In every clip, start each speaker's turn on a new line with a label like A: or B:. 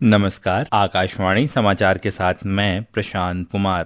A: नमस्कार, आकाशवाणी समाचार के साथ मैं प्रशांत कुमार।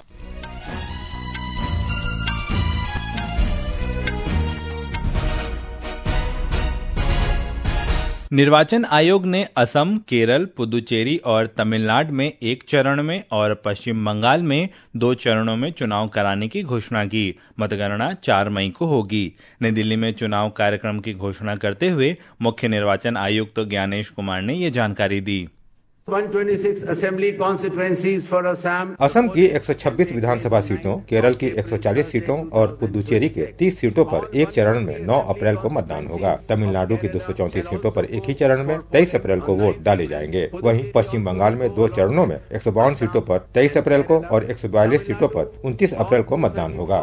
A: निर्वाचन आयोग ने असम, केरल, पुदुचेरी और तमिलनाडु में एक चरण में और पश्चिम बंगाल में 2 चरणों में चुनाव कराने की घोषणा की। मतगणना 4 मई को होगी। नई दिल्ली में चुनाव कार्यक्रम की घोषणा करते हुए मुख्य निर्वाचन आयुक्त ज्ञानेश कुमार ने ये जानकारी दी।
B: 126 assembly constituencies for Assam.
C: Assam की 126 विधानसभा सीटों, केरल की 140 सीटों और पुदुचेरी के 30 सीटों पर एक चरण में 9 अप्रैल को मतदान होगा। तमिलनाडु की 234 सीटों पर एक ही चरण में 23 अप्रैल को वोट डाले जाएंगे। वहीं पश्चिम बंगाल में 2 चरणों में 152 सीटों पर 23 अप्रैल को और 142 सीटों पर 29 अप्रैल को मतदान होगा।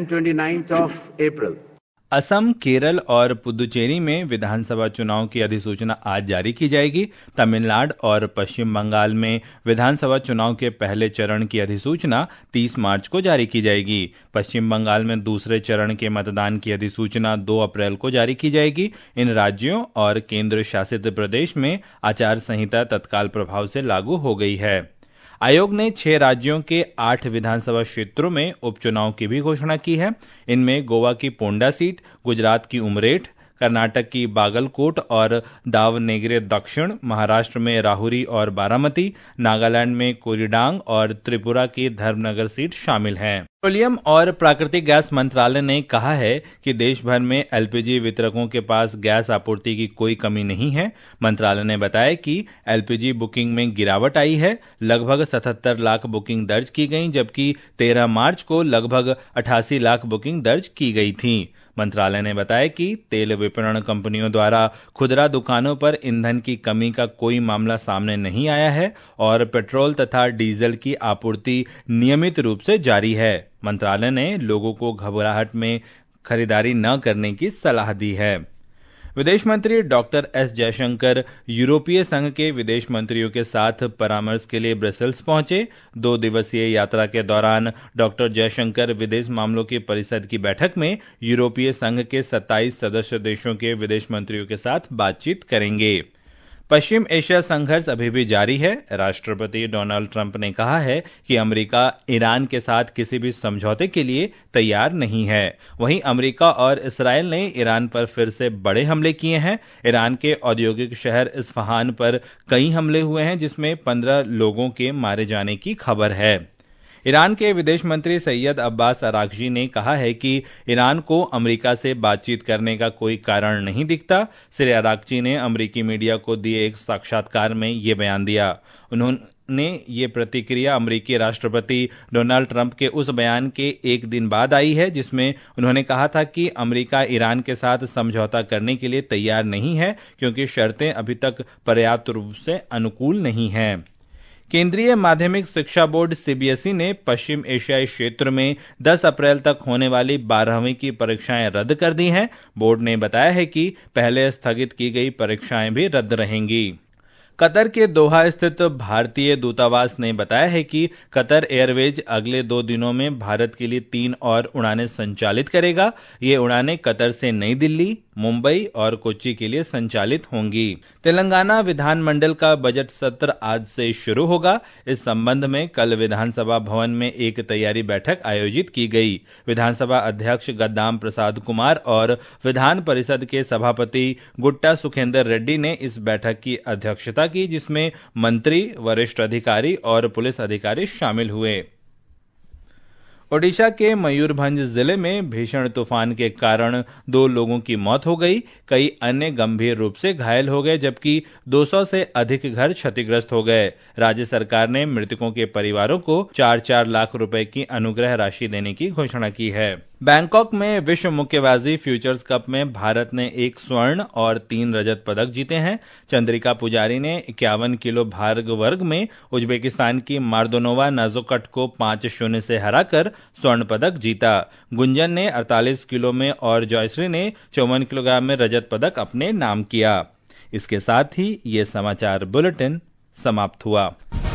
A: असम, केरल और पुदुचेरी में विधानसभा चुनाव की अधिसूचना आज जारी की जाएगी। तमिलनाडु और पश्चिम बंगाल में विधानसभा चुनाव के पहले चरण की अधिसूचना 30 मार्च को जारी की जाएगी। पश्चिम बंगाल में दूसरे चरण के मतदान की अधिसूचना 2 अप्रैल को जारी की जाएगी। इन राज्यों और केंद्र शासित प्रदेश में आचार संहिता तत्काल प्रभाव से लागू हो गई है। आयोग ने 6 राज्यों के 8 विधानसभा क्षेत्रों में उपचुनाव की भी घोषणा की है। इनमें गोवा की पोंडा सीट, गुजरात की उमरेठ, कर्नाटक की बागलकोट और दावनगेरे दक्षिण, महाराष्ट्र में राहुरी और बारामती, नागालैंड में कोरीडांग और त्रिपुरा की धर्मनगर सीट शामिल हैं। पेट्रोलियम और प्राकृतिक गैस मंत्रालय ने कहा है कि देश भर में एलपीजी वितरकों के पास गैस आपूर्ति की कोई कमी नहीं है। मंत्रालय ने बताया कि एलपीजी बुकिंग में गिरावट आई है। लगभग 77 लाख बुकिंग दर्ज की गई, जबकि 13 मार्च को लगभग 88 लाख बुकिंग दर्ज की गई थी। मंत्रालय ने बताया कि तेल विपणन कंपनियों द्वारा खुदरा दुकानों पर ईंधन की कमी का कोई मामला सामने नहीं आया है और पेट्रोल तथा डीजल की आपूर्ति नियमित रूप से जारी है। मंत्रालय ने लोगों को घबराहट में खरीदारी न करने की सलाह दी है। विदेश मंत्री डॉक्टर एस जयशंकर यूरोपीय संघ के विदेश मंत्रियों के साथ परामर्श के लिए ब्रसेल्स पहुंचे। 2 दिवसीय यात्रा के दौरान डॉक्टर जयशंकर विदेश मामलों की परिषद की बैठक में यूरोपीय संघ के 27 सदस्य देशों के विदेश मंत्रियों के साथ बातचीत करेंगे। पश्चिम एशिया संघर्ष अभी भी जारी है। राष्ट्रपति डोनाल्ड ट्रंप ने कहा है कि अमेरिका ईरान के साथ किसी भी समझौते के लिए तैयार नहीं है। वहीं अमेरिका और इस्राएल ने ईरान पर फिर से बड़े हमले किए हैं। ईरान के औद्योगिक शहर इस्फहान पर कई हमले हुए हैं, जिसमें 15 लोगों के मारे जाने की खबर है। ईरान के विदेश मंत्री सैयद अब्बास अरागची ने कहा है कि ईरान को अमेरिका से बातचीत करने का कोई कारण नहीं दिखता। श्री अरागची ने अमेरिकी मीडिया को दिए एक साक्षात्कार में ये बयान दिया। उन्होंने ये प्रतिक्रिया अमेरिकी राष्ट्रपति डोनाल्ड ट्रंप के उस बयान के एक दिन बाद आई है, जिसमें उन्होंने कहा था कि अमेरिका ईरान के साथ समझौता करने के लिए तैयार नहीं है, क्योंकि शर्तें अभी तक पर्याप्त रूप से अनुकूल नहीं हैं। केंद्रीय माध्यमिक शिक्षा बोर्ड सीबीएसई ने पश्चिम एशियाई क्षेत्र में 10 अप्रैल तक होने वाली 12वीं की परीक्षाएं रद्द कर दी हैं। बोर्ड ने बताया है कि पहले स्थगित की गई परीक्षाएं भी रद्द रहेंगी। कतर के दोहा स्थित भारतीय दूतावास ने बताया है कि कतर एयरवेज अगले 2 दिनों में भारत के लिए 3 और उड़ानें संचालित करेगा। ये उड़ानें कतर से नई दिल्ली, मुंबई और कोच्चि के लिए संचालित होंगी। तेलंगाना विधानमंडल का बजट सत्र आज से शुरू होगा। इस संबंध में कल विधानसभा भवन में एक तैयारी बैठक आयोजित की गई। विधानसभा अध्यक्ष गद्दाम प्रसाद कुमार और विधान परिषद के सभापति गुट्टा सुखेंदर रेड्डी ने इस बैठक की अध्यक्षता की, जिसमें मंत्री, वरिष्ठ अधिकारी और पुलिस अधिकारी शामिल हुए। ओडिशा के मयूरभंज जिले में भीषण तूफान के कारण 2 लोगों की मौत हो गई। कई अन्य गंभीर रूप से घायल हो गए, जबकि 200 से अधिक घर क्षतिग्रस्त हो गए। राज्य सरकार ने मृतकों के परिवारों को 4-4 लाख रुपए की अनुग्रह राशि देने की घोषणा की है। बैंकॉक में विश्व मुक्केबाजी फ्यूचर्स कप में भारत ने 1 स्वर्ण और 3 रजत पदक जीते हैं। चंद्रिका पुजारी ने 51 किलो भार वर्ग में उज्बेकिस्तान की मार्दोनोवा नाजोकट को 5-0 से हराकर स्वर्ण पदक जीता। गुंजन ने 48 किलो में और जयश्री ने 54 किलोग्राम में रजत पदक अपने नाम किया। इसके साथ ही ये समाचार बुलेटिन समाप्त हुआ।